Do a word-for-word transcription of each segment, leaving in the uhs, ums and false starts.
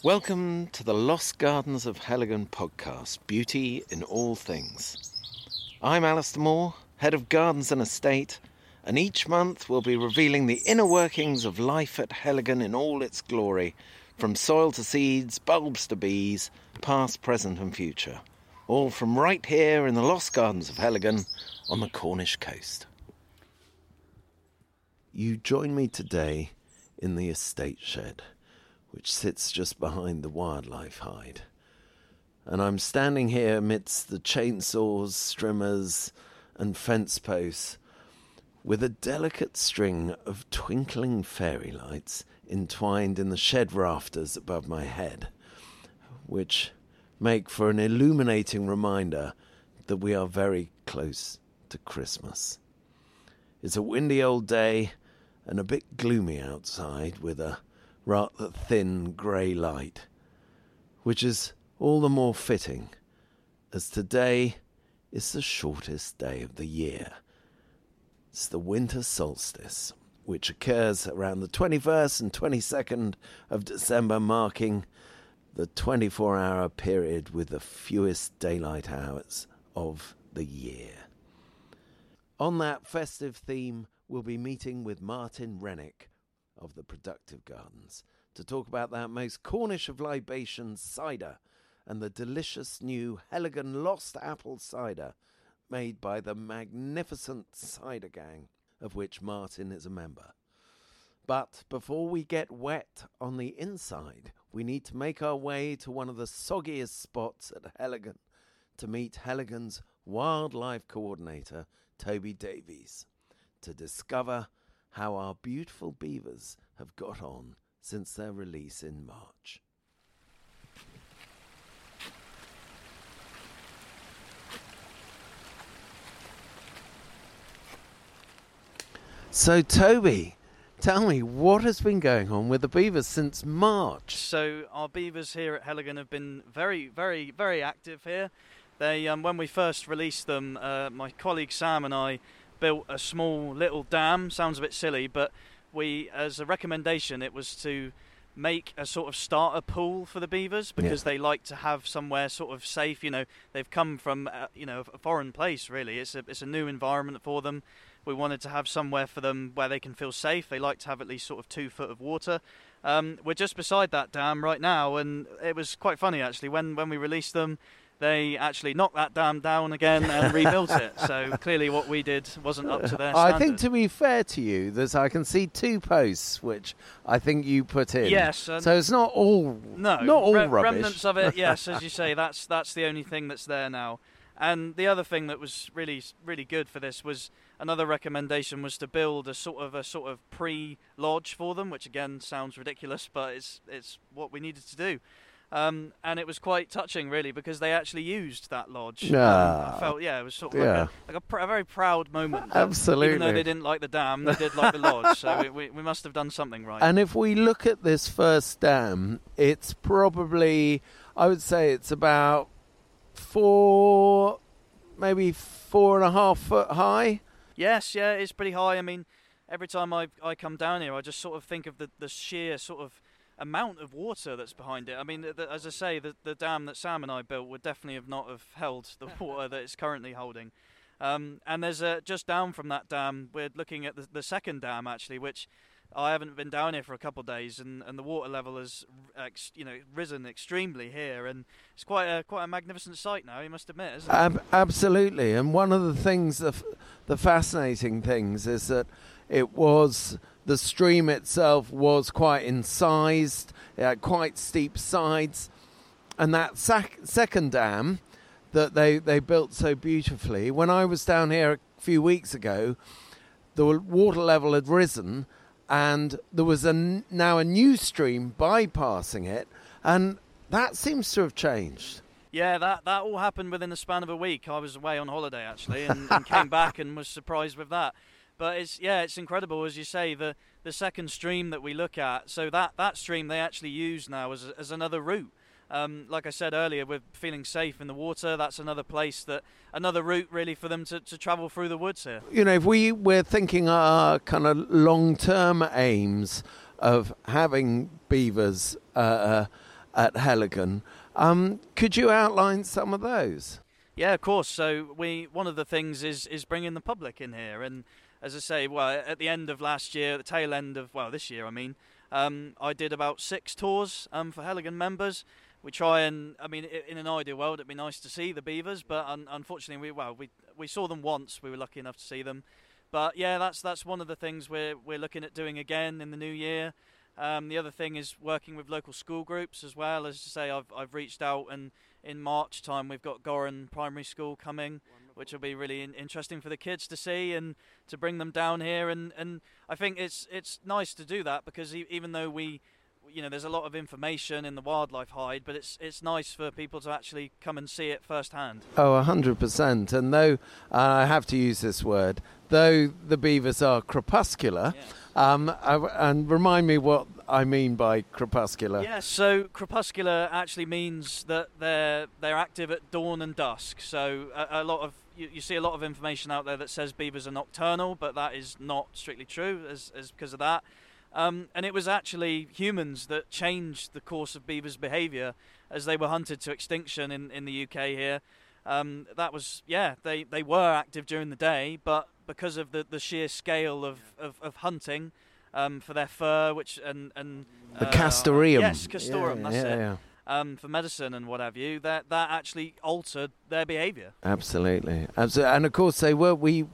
Welcome to the Lost Gardens of Helligan podcast, Beauty in All Things. I'm Alistair Moore, Head of Gardens and Estate, and each month we'll be revealing the inner workings of life at Helligan in all its glory, from soil to seeds, bulbs to bees, past, present and future, all from right here in the Lost Gardens of Helligan on the Cornish coast. You join me today in the estate shed, which sits just behind the wildlife hide. And I'm standing here amidst the chainsaws, strimmers and fence posts with a delicate string of twinkling fairy lights entwined in the shed rafters above my head, which make for an illuminating reminder that we are very close to Christmas. It's a windy old day and a bit gloomy outside with a rather thin grey light, which is all the more fitting as today is the shortest day of the year. It's the winter solstice, which occurs around the twenty-first and twenty-second of December, marking the twenty-four hour period with the fewest daylight hours of the year. On that festive theme, we'll be meeting with Martin Rennick of the Productive Gardens to talk about that most Cornish of libations, cider, and the delicious new Helligan Lost Apple cider made by the magnificent Cider Gang, of which Martin is a member. But before we get wet on the inside, we need to make our way to one of the soggiest spots at Helligan to meet Helligan's wildlife coordinator, Toby Davies, to discover how our beautiful beavers have got on since their release in March. So, Toby, tell me, what has been going on with the beavers since March? So, our beavers here at Helligan have been very, very, very active here. They, um, when we first released them, uh, my colleague Sam and I built a small little dam. Sounds a bit silly, but we, as a recommendation, it was to make a sort of starter pool for the beavers because yeah. they like to have somewhere sort of safe. You know, they've come from uh, you know a foreign place. Really, it's a it's a new environment for them. We wanted to have somewhere for them where they can feel safe. They like to have at least sort of two foot of water. Um, we're just beside that dam right now, and it was quite funny actually when when we released them. They actually knocked that dam down again and rebuilt it. So clearly what we did wasn't up to their standard. I think, to be fair to you, there's I can see two posts which I think you put in. Yes. So it's not all no, not all re- rubbish. Remnants of it, yes, as you say, that's that's the only thing that's there now. And the other thing that was really really good for this was another recommendation was to build a sort of a sort of pre-lodge for them, which again sounds ridiculous, but it's it's what we needed to do. Um, and it was quite touching, really, because they actually used that lodge. Ah, um, I felt, yeah, it was sort of yeah. like, a, like a, pr- a very proud moment. Absolutely. Even though they didn't like the dam, they did like the lodge. So we, we, we must have done something right. And if we look at this first dam, it's probably, I would say it's about four, maybe four and a half foot high. Yes, yeah, it's pretty high. I mean, every time I I come down here, I just sort of think of the, the sheer sort of amount of water that's behind it. I mean, the, as I say, the, the dam that Sam and I built would definitely have not have held the water that it's currently holding. Um, and there's a, just down from that dam, we're looking at the, the second dam actually, which I haven't been down here for a couple of days, and, and the water level has ex, you know risen extremely here, and it's quite a quite a magnificent sight now, you must admit, isn't it? Ab- absolutely. And one of the things, the, f- the fascinating things, is that it was. The stream itself was quite incised, it had quite steep sides, and that sac- second dam that they, they built so beautifully, when I was down here a few weeks ago, the water level had risen, and there was a n- now a new stream bypassing it, and that seems to have changed. Yeah, that, that all happened within the span of a week. I was away on holiday, actually, and, and came back and was surprised with that. But it's yeah, it's incredible, as you say, the, the second stream that we look at. So that, that stream they actually use now as as another route. Um, like I said earlier, we're feeling safe in the water. That's another place that another route really for them to, to travel through the woods here. You know, if we we're thinking our kind of long term aims of having beavers uh, at Heligan. Um, could you outline some of those? Yeah, of course. So we one of the things is is bringing the public in here, and as I say, well, at the end of last year, at the tail end of well this year, I mean, um, I did about six tours um, for Heligan members. We try and, I mean, in an ideal world, it'd be nice to see the beavers, but un- unfortunately, we well we we saw them once. We were lucky enough to see them, but yeah, that's that's one of the things we're we're looking at doing again in the new year. Um, the other thing is working with local school groups as well. As I say, I've I've reached out, and in March time we've got Goran Primary School coming, which will be really in- interesting for the kids to see and to bring them down here. And, and I think it's it's nice to do that because e- even though we, you know, there's a lot of information in the wildlife hide, but it's it's nice for people to actually come and see it firsthand. Oh, one hundred percent. And though, uh, I have to use this word, though the beavers are crepuscular, Yes. um, I, and remind me what I mean by crepuscular. Yes, so crepuscular actually means that they're they're active at dawn and dusk. So a, a lot of you, you see a lot of information out there that says beavers are nocturnal, but that is not strictly true, as, as because of that. Um, and it was actually humans that changed the course of beavers' behaviour as they were hunted to extinction in, in the U K here. Um, that was, yeah, they, they were active during the day, but because of the, the sheer scale of, of, of hunting um, for their fur, which and, and The uh, castoreum. yes, castoreum, Yeah, that's yeah, it. yeah. Um, for medicine and what have you, that that actually altered their behaviour. Absolutely, absolutely, and of course they were. We,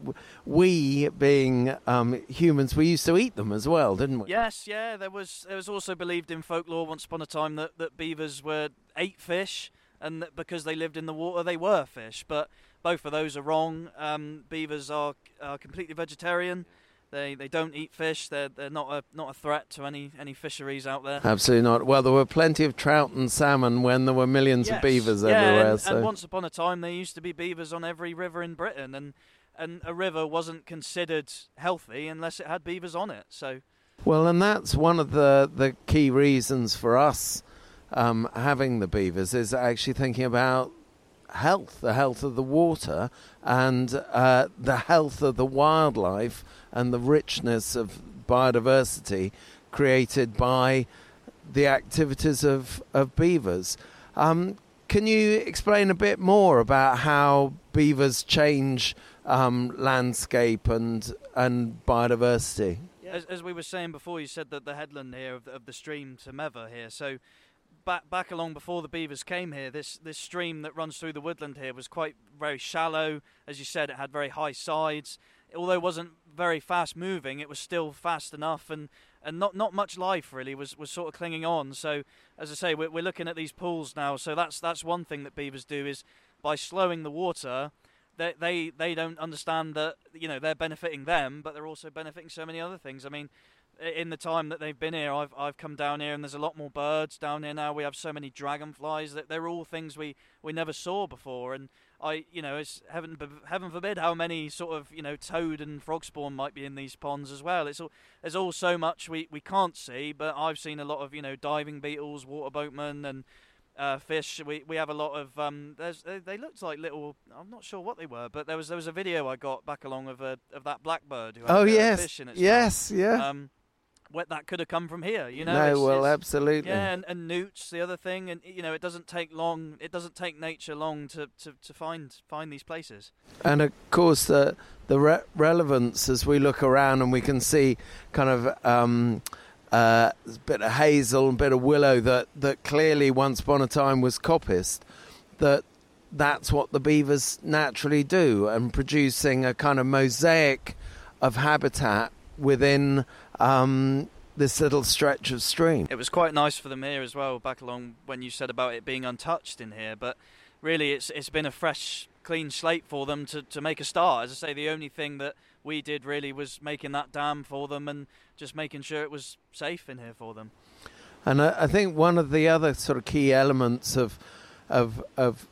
we being um, humans, we used to eat them as well, didn't we? Yes, yeah. There was there was also believed in folklore once upon a time that, that beavers were ate fish, and that because they lived in the water, they were fish. But both of those are wrong. Um, beavers are, are completely vegetarian. They they don't eat fish. They're they're not a not a threat to any, any fisheries out there. Absolutely not. Well, there were plenty of trout and salmon when there were millions Yes. of beavers yeah, everywhere. And, so. and once upon a time, there used to be beavers on every river in Britain, and and a river wasn't considered healthy unless it had beavers on it. So. Well, and that's one of the, the key reasons for us um, having the beavers is actually thinking about health, the health of the water and uh, the health of the wildlife and the richness of biodiversity created by the activities of, of beavers. Um, can you explain a bit more about how beavers change um, landscape and and biodiversity? As, as we were saying before, you said that the headland here of the, of the stream to Meva here. So back back along before the beavers came here, this this stream that runs through the woodland here was quite very shallow. As you said, it had very high sides. Although it wasn't very fast moving, it was still fast enough, and, and not not much life really was, was sort of clinging on. So as I say, we're, we're looking at these pools now. So that's that's one thing that beavers do is by slowing the water. They, they they don't understand that, you know, they're benefiting them, but they're also benefiting so many other things. I mean, in the time that they've been here, I've I've come down here and there's a lot more birds down here now. We have so many dragonflies that they're all things we, we never saw before. And I, you know, it's heaven heaven forbid how many sort of, you know, toad and frog spawn might be in these ponds as well. It's all there's all so much we, we can't see, but I've seen a lot of, you know, diving beetles, water boatmen, and Uh, fish. We we have a lot of. Um, there's they, they looked like little. I'm not sure what they were, but there was there was a video I got back along of a of that blackbird who had Oh a yes, fish in its yes, yeah. mouth. Um, what that could have come from here, you know. no, it's, well, it's, absolutely. Yeah, and, and newts, the other thing, and you know, it doesn't take long. It doesn't take nature long to, to, to find find these places. And of course, the the re- relevance as we look around and we can see kind of um, uh, a bit of hazel and a bit of willow that, that clearly once upon a time was coppiced, that that's what the beavers naturally do, and producing a kind of mosaic of habitat within um, this little stretch of stream. It was quite nice for them here as well, back along when you said about it being untouched in here, but really it's it's been a fresh, clean slate for them to, to make a start. As I say, the only thing that we did really was making that dam for them and just making sure it was safe in here for them. And I, I think one of the other sort of key elements of of of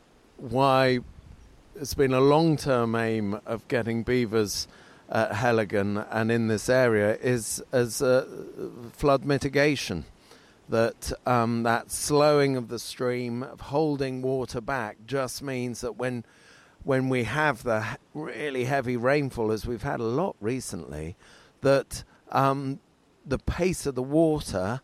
why it's been a long-term aim of getting beavers at Heligan and in this area is as uh, flood mitigation. That um, that slowing of the stream, of holding water back, just means that when when we have the really heavy rainfall, as we've had a lot recently, that um, the pace of the water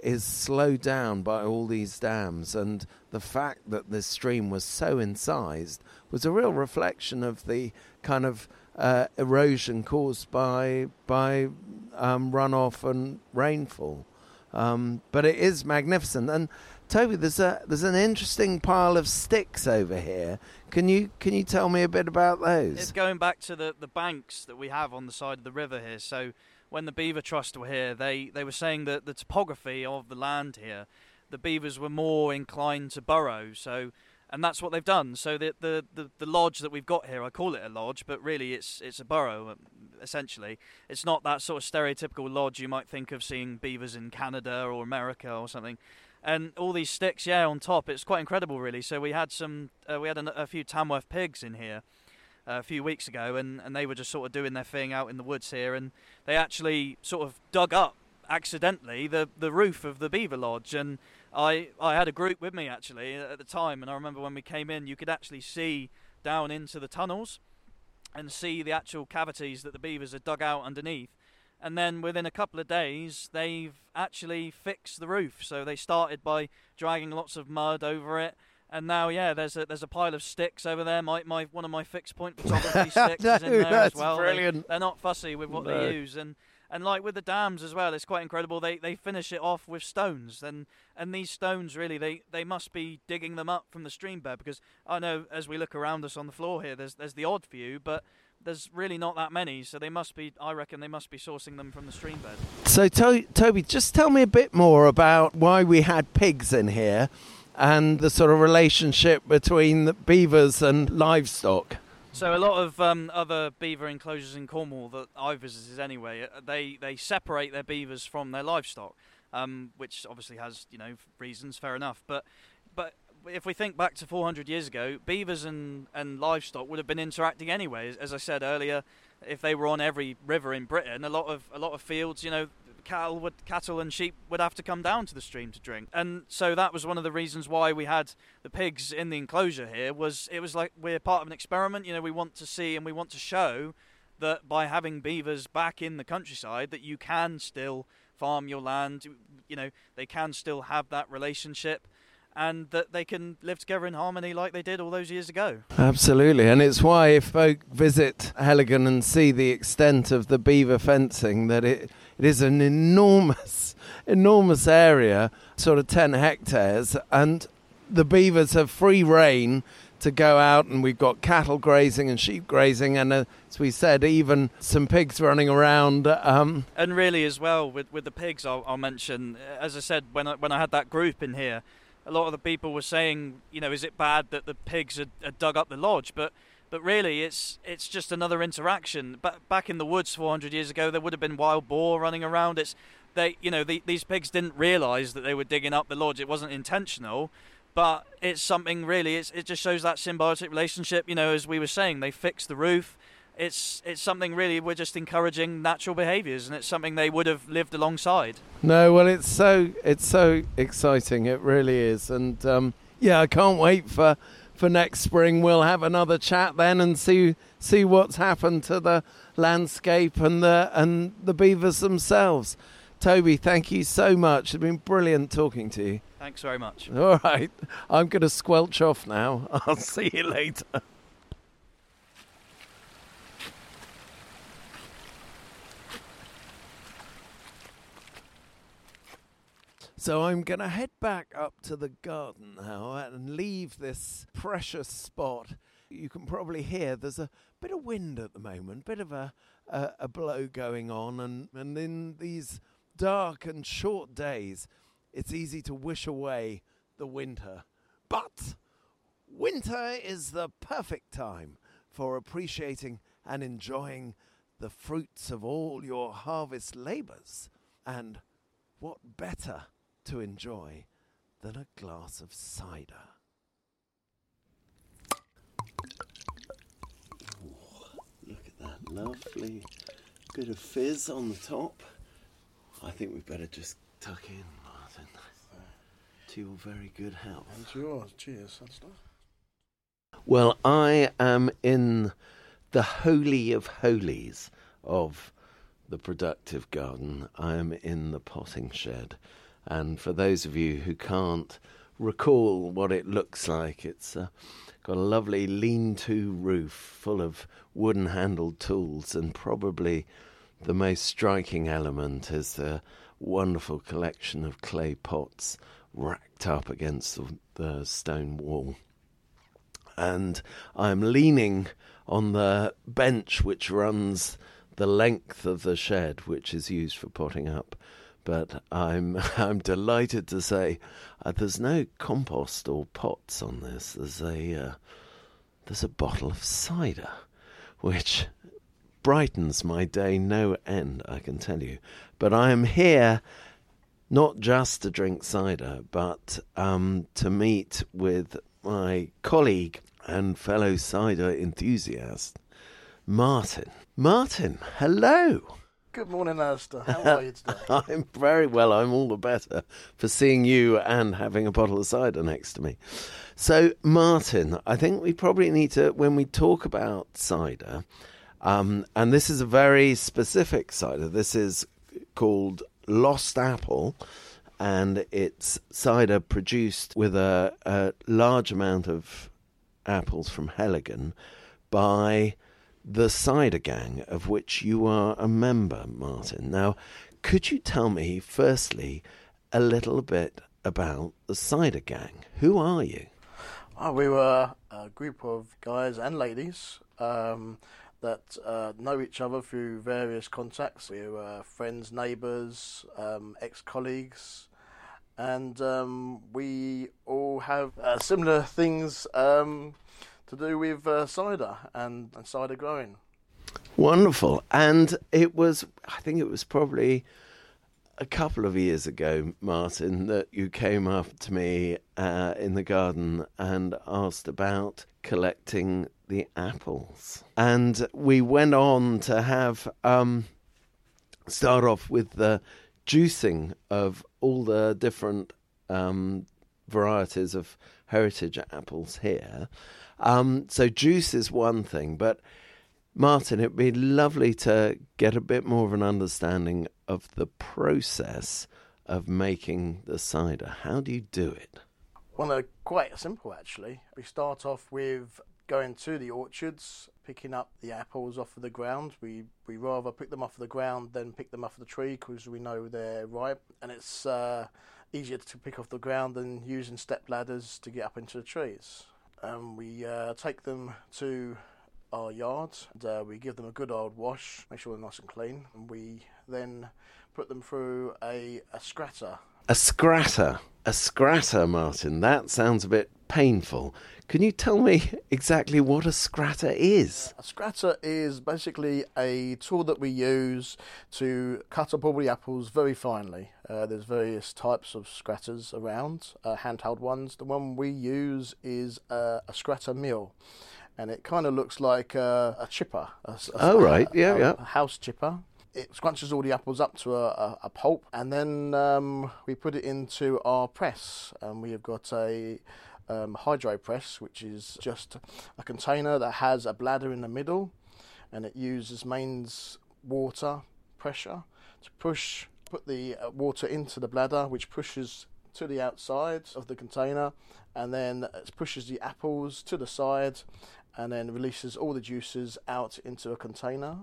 is slowed down by all these dams, and the fact that this stream was so incised was a real reflection of the kind of uh, erosion caused by by um, runoff and rainfall. Um, but it is magnificent. And Toby, there's a there's an interesting pile of sticks over here. Can you can you tell me a bit about those? It's going back to the, the banks that we have on the side of the river here. So when the Beaver Trust were here, they, they were saying that the topography of the land here, the beavers were more inclined to burrow. So, and that's what they've done. So the, the, the, the lodge that we've got here, I call it a lodge, but really it's it's a burrow, essentially. It's not that sort of stereotypical lodge you might think of seeing beavers in Canada or America or something. And all these sticks, yeah, on top, it's quite incredible, really. So we had some, uh, we had a, a few Tamworth pigs in here uh, a few weeks ago, and, and they were just sort of doing their thing out in the woods here, and they actually sort of dug up accidentally the the roof of the beaver lodge. And I I had a group with me actually at the time, and I remember when we came in, you could actually see down into the tunnels and see the actual cavities that the beavers had dug out underneath. And then within a couple of days, they've actually fixed the roof. So they started by dragging lots of mud over it, and now, yeah, there's a there's a pile of sticks over there. My my one of my fixed point photography sticks no, is in there that's as well. Brilliant. They, they're not fussy with what no. they use, and and like with the dams as well, it's quite incredible. They they finish it off with stones, and and these stones really they, they must be digging them up from the stream bed, because I know as we look around us on the floor here, there's there's the odd few, but there's really not that many, so they must be, I reckon they must be sourcing them from the stream bed. So, to- Toby, just tell me a bit more about why we had pigs in here and the sort of relationship between the beavers and livestock. So a lot of um, other beaver enclosures in Cornwall that I visited anyway, they, they separate their beavers from their livestock, um, which obviously has, you know, reasons, fair enough, but but if we think back to four hundred years ago, beavers and, and livestock would have been interacting anyway. As I said earlier, if they were on every river in Britain, a lot of a lot of fields, you know, cattle would cattle and sheep would have to come down to the stream to drink. And so that was one of the reasons why we had the pigs in the enclosure here. Was it was like we're part of an experiment. You know, we want to see and we want to show that by having beavers back in the countryside, that you can still farm your land. You know, they can still have that relationship, and that they can live together in harmony like they did all those years ago. Absolutely, and it's why if folk visit Heligan and see the extent of the beaver fencing, that it, it is an enormous, enormous area, sort of ten hectares, and the beavers have free rein to go out, and we've got cattle grazing and sheep grazing, and uh, as we said, even some pigs running around. Um. And really as well, with, with the pigs, I'll, I'll mention, as I said, when I, when I had that group in here, a lot of the people were saying, you know, is it bad that the pigs had, had dug up the lodge? But but really, it's it's just another interaction. But back in the woods four hundred years ago, there would have been wild boar running around. It's they, you know, the, these pigs didn't realise that they were digging up the lodge. It wasn't intentional, but it's something really. It's, it just shows that symbiotic relationship. You know, as we were saying, they fixed the roof. It's it's something really, we're just encouraging natural behaviours, and it's something they would have lived alongside. No, well, it's so it's so exciting, it really is, and um, yeah, I can't wait for for next spring. We'll have another chat then and see see what's happened to the landscape and the and the beavers themselves. Toby, thank you so much. It's been brilliant talking to you. Thanks very much. All right, I'm going to squelch off now. I'll see you later. So I'm going to head back up to the garden now and leave this precious spot. You can probably hear there's a bit of wind at the moment, bit of a a, a blow going on, and, and in these dark and short days, it's easy to wish away the winter. But winter is the perfect time for appreciating and enjoying the fruits of all your harvest labours. And what better to enjoy than a glass of cider? Ooh, look at that lovely bit of fizz on the top. I think we'd better just tuck in, Martin. To your very good health. And to yours. Cheers. That's nice. Well, I am in the holy of holies of the productive garden. I am in the potting shed. And for those of you who can't recall what it looks like, it's uh, got a lovely lean-to roof full of wooden-handled tools, and probably the most striking element is the wonderful collection of clay pots racked up against the, the stone wall. And I'm leaning on the bench which runs the length of the shed, which is used for potting up. But I'm I'm delighted to say uh, there's no compost or pots on this. There's a uh, there's a bottle of cider, which brightens my day no end, I can tell you. But I am here not just to drink cider, but um, to meet with my colleague and fellow cider enthusiast, Martin. Martin, hello. Good morning, Alistair. How are you today? I'm very well. I'm all the better for seeing you and having a bottle of cider next to me. So, Martin, I think we probably need to, when we talk about cider, um, and this is a very specific cider. This is called Lost Apple, and it's cider produced with a, a large amount of apples from Heligan by the Cider Gang, of which you are a member, Martin. Now, could you tell me, firstly, a little bit about the Cider Gang? Who are you? Oh, we were a group of guys and ladies um, that uh, know each other through various contacts. We were friends, neighbours, um, ex-colleagues, and um, we all have uh, similar things um, to do with uh, cider and, and cider growing. Wonderful. And it was, I think it was probably a couple of years ago, Martin, that you came up to me uh, in the garden and asked about collecting the apples. And we went on to have, um, start off with the juicing of all the different um, varieties of heritage apples here. Um, so juice is one thing, but Martin, it'd be lovely to get a bit more of an understanding of the process of making the cider. How do you do it? Well, they're quite simple, actually. We start off with going to the orchards, picking up the apples off of the ground. We we rather pick them off of the ground than pick them off of the tree, because we know they're ripe, and it's uh, easier to pick off the ground than using step ladders to get up into the trees. Um, we uh, take them to our yard, and uh, we give them a good old wash, make sure they're nice and clean, and we then put them through a, a scratter. A scratter? A scratter, Martin. That sounds a bit painful. Can you tell me exactly what a scratter is? A scratter is basically a tool that we use to cut up all the apples very finely. Uh, there's various types of scratters around, uh, handheld ones. The one we use is uh, a scratter mill, and it kind of looks like a, a chipper. A, a, oh, right, yeah, a, yeah. A house chipper. It scrunches all the apples up to a, a, a pulp, and then um, we put it into our press, and we have got a um, hydro press, which is just a container that has a bladder in the middle, and it uses mains water pressure to push, put the uh, water into the bladder, which pushes to the outside of the container, and then it pushes the apples to the side, and then releases all the juices out into a container.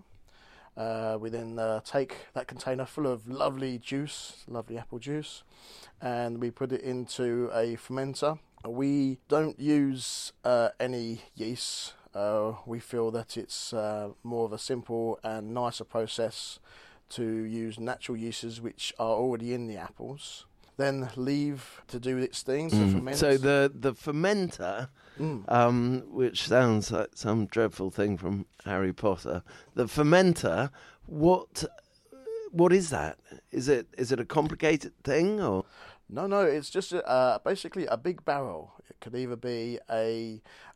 Uh, we then uh, take that container full of lovely juice, lovely apple juice, and we put it into a fermenter. We don't use uh, any yeast. Uh, we feel that it's uh, more of a simple and nicer process to use natural yeasts which are already in the apples. Then leave to do its thing to Mm. ferment. So the, the fermenter, Mm. um, which sounds like some dreadful thing from Harry Potter, the fermenter, what what is that? Is it is it a complicated thing or? No, no, it's just uh, basically a big barrel. It could either be a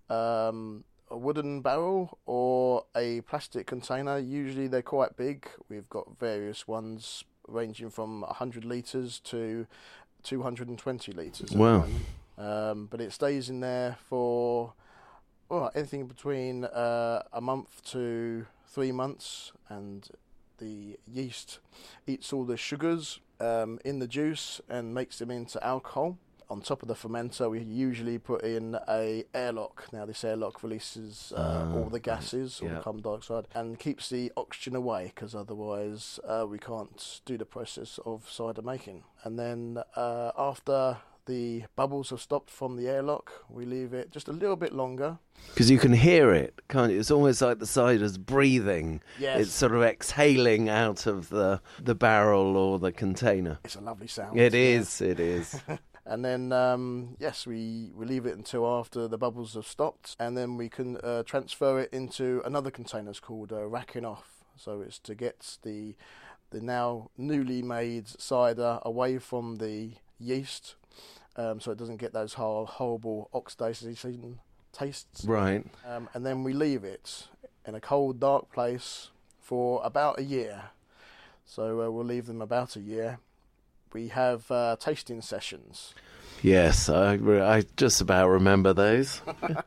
um, a wooden barrel or a plastic container. Usually they're quite big. We've got various ones ranging from one hundred litres to two hundred twenty litres. Wow. Um, but it stays in there for well, anything between uh, a month to three months, and the yeast eats all the sugars um, in the juice and makes them into alcohol. On top of the fermenter, we usually put in a airlock. Now, this airlock releases uh, uh, all the gases, all yeah. the carbon dioxide, and keeps the oxygen away, because otherwise uh, we can't do the process of cider making. And then uh, after the bubbles have stopped from the airlock, we leave it just a little bit longer. Because you can hear it, can't you? It's almost like the cider's breathing. Yes. It's sort of exhaling out of the, the barrel or the container. It's a lovely sound. It is, yeah. it is. And then, um, yes, we, we leave it until after the bubbles have stopped, and then we can uh, transfer it into another container. It's called uh, racking off. So it's to get the the now newly made cider away from the yeast, um, so it doesn't get those hor- horrible oxidation tastes. Right. Um, and then we leave it in a cold, dark place for about a year. So uh, we'll leave them about a year. We have uh, tasting sessions. Yes, I I just about remember those.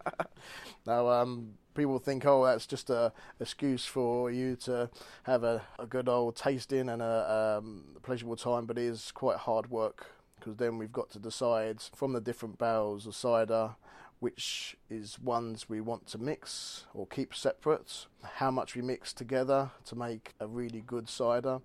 Now, um, people think, oh, that's just a excuse for you to have a, a good old tasting and a um, pleasurable time, but it is quite hard work, because then we've got to decide from the different barrels of cider which is ones we want to mix or keep separate, how much we mix together to make a really good cider,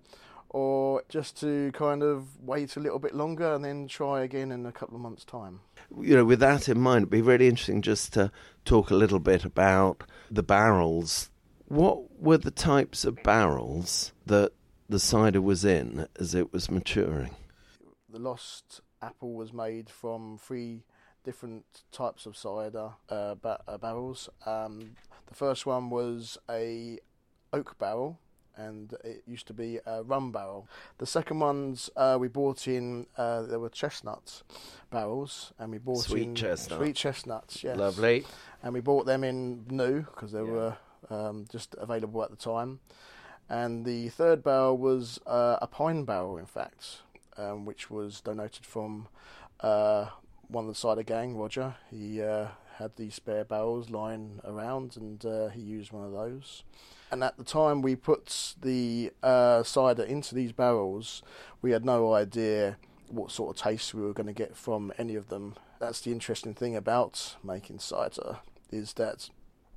or just to kind of wait a little bit longer and then try again in a couple of months' time. You know, with that in mind, it'd be really interesting just to talk a little bit about the barrels. What were the types of barrels that the cider was in as it was maturing? The Lost Apple was made from three different types of cider uh, ba- uh, barrels. Um, the first one was a oak barrel, and it used to be a rum barrel. The second ones uh, we bought in, uh, there were chestnut barrels, and we bought sweet in chestnut. sweet chestnuts. Yes, lovely. And we bought them in new because they yeah. were um, just available at the time. And the third barrel was uh, a pine barrel, in fact, um, which was donated from uh, one of the cider gang, Roger. He uh, had these spare barrels lying around, and uh, he used one of those. And at the time we put the uh, cider into these barrels, we had no idea what sort of taste we were going to get from any of them. That's the interesting thing about making cider, is that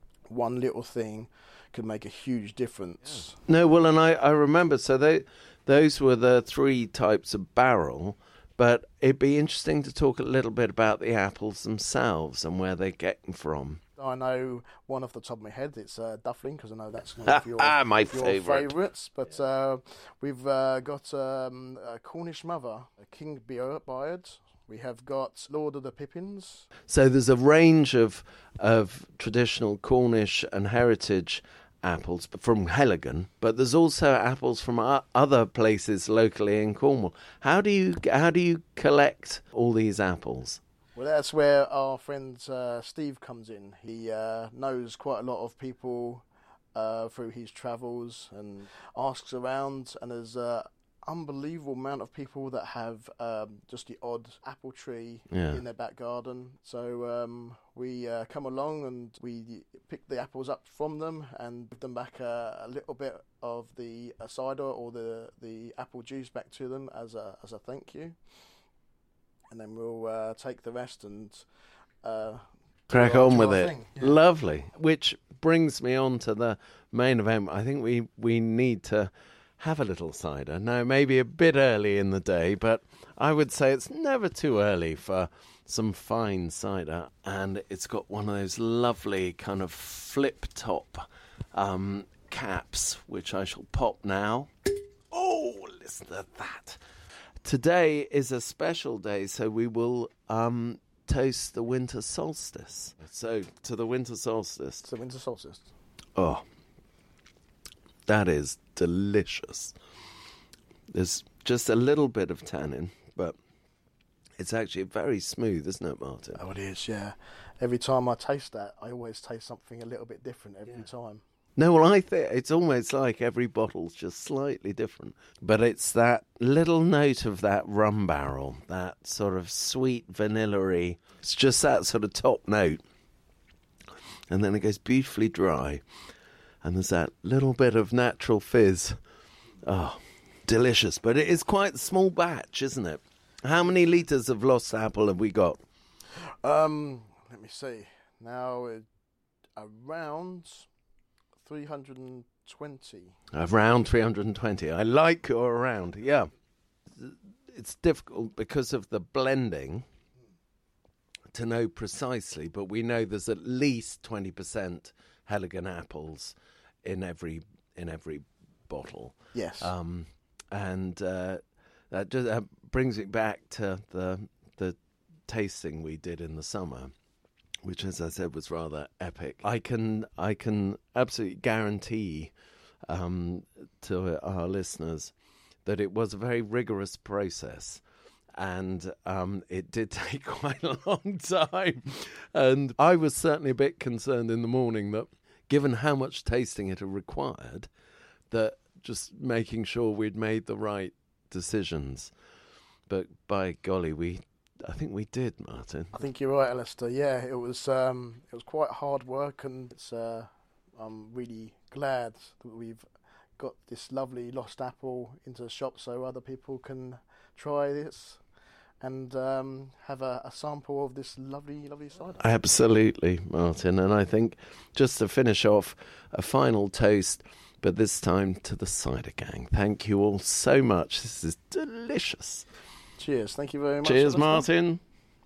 one little thing could make a huge difference. Yeah. No, well, and I, I remember, so they, those were the three types of barrel, but it'd be interesting to talk a little bit about the apples themselves and where they get them from. I know one off the top of my head. It's uh, Duffling, because I know that's one of your, my your favourite. favourites. But yeah. uh, we've uh, got um, a Cornish Mother, a King Beard. We have got Lord of the Pippins. So there's a range of of traditional Cornish and heritage apples from Heligan, but there's also apples from other places locally in Cornwall. How do you how do you collect all these apples? Well, that's where our friend uh, Steve comes in. He uh, knows quite a lot of people uh, through his travels and asks around, and there's an unbelievable amount of people that have um, just the odd apple tree yeah. in their back garden. So um, we uh, come along and we pick the apples up from them and give them back a, a little bit of the uh, cider or the, the apple juice back to them as a as a thank you. And then we'll uh, take the rest and uh, crack on with it. Yeah. Lovely. Which brings me on to the main event. I think we, we need to have a little cider. Now, maybe a bit early in the day, but I would say it's never too early for some fine cider. And it's got one of those lovely kind of flip-top um, caps, which I shall pop now. Oh, listen to that. Today is a special day, so we will um, toast the winter solstice. So, to the winter solstice. To the winter solstice. Oh, that is delicious. There's just a little bit of tannin, but it's actually very smooth, isn't it, Martin? Oh, it is, yeah. Every time I taste that, I always taste something a little bit different every yeah. time. No, well, I think it's almost like every bottle's just slightly different. But it's that little note of that rum barrel, that sort of sweet vanilla-y. It's just that sort of top note. And then it goes beautifully dry. And there's that little bit of natural fizz Oh, delicious. But it is quite a small batch, isn't it? How many litres of lost apple have we got? Um, let me see. Now, uh, around three hundred twenty. Around three hundred twenty. I like your around, yeah. It's difficult because of the blending to know precisely, but we know there's at least twenty percent Heligan apples in every in every bottle. Yes. Um, and uh, that just uh, brings it back to the the tasting we did in the summer, which, as I said, was rather epic. I can I can absolutely guarantee um, to our listeners that it was a very rigorous process. And um, it did take quite a long time. And I was certainly a bit concerned in the morning that, given how much tasting it had required, that just making sure we'd made the right decisions. But by golly, we, I think we did, Martin. I think you're right, Alistair. Yeah, it was um, it was quite hard work, and it's, uh, I'm really glad that we've got this lovely lost apple into the shop so other people can try this and um, have a, a sample of this lovely, lovely cider. Absolutely, Martin. And I think, just to finish off, a final toast, but this time to the cider gang. Thank you all so much. This is delicious. Cheers. Thank you very much. Cheers, Martin.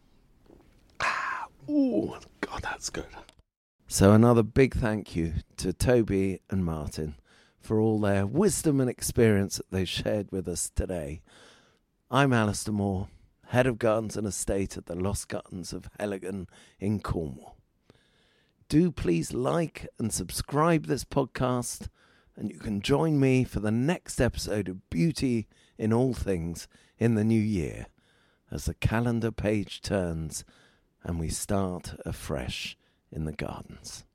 Ah, ooh, God, that's good. So another big thank you to Toby and Martin for all their wisdom and experience that they shared with us today. I'm Alistair Moore, Head of Gardens and Estate at the Lost Gardens of Heligan in Cornwall. Do please like and subscribe this podcast, and you can join me for the next episode of Beauty in All Things in the new year, as the calendar page turns and we start afresh in the gardens.